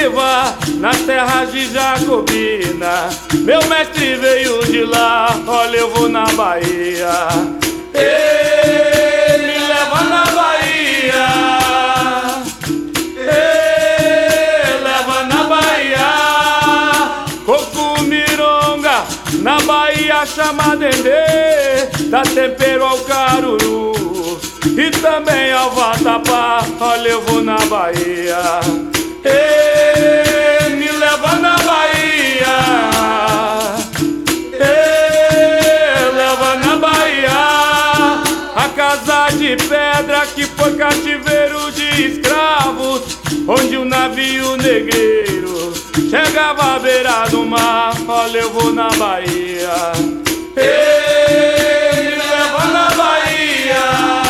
Piva, nas terras de Jacobina. Meu mestre veio de lá, olha eu vou na Bahia. Ei, me leva na Bahia. Ei, leva na Bahia. Coco Mironga, na Bahia chama Dendê. Dá tempero ao caruru e também ao vatapá, olha eu vou na Bahia. Ei, me leva na Bahia. Ei, leva na Bahia. A casa de pedra que foi cativeiro de escravos, onde o navio negreiro chegava à beira do mar, olha eu vou na Bahia. Ei, me leva na Bahia.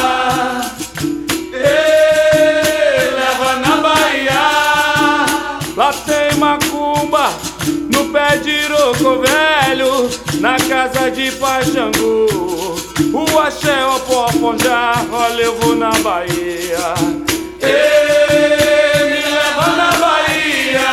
Ei, leva na Bahia. Lá tem macumba, no pé de Iroko velho, na casa de Paxangô. O axé, o pofonjá, olha eu vou na Bahia. Ei, me leva na Bahia.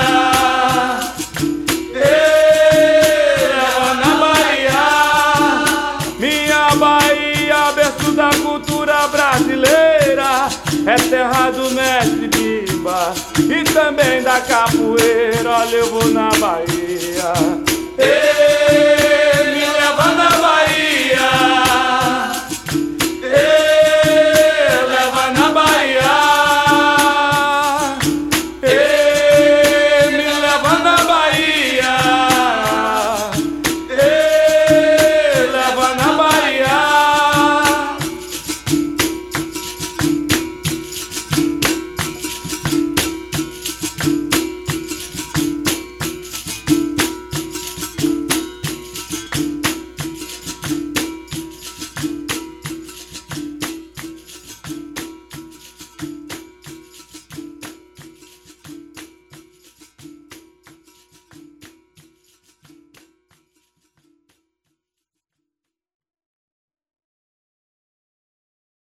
Ei, leva na Bahia. Minha Bahia, berço da cultura brasileira, é terra do mestre Bimba e também da capoeira, olha eu vou na Bahia.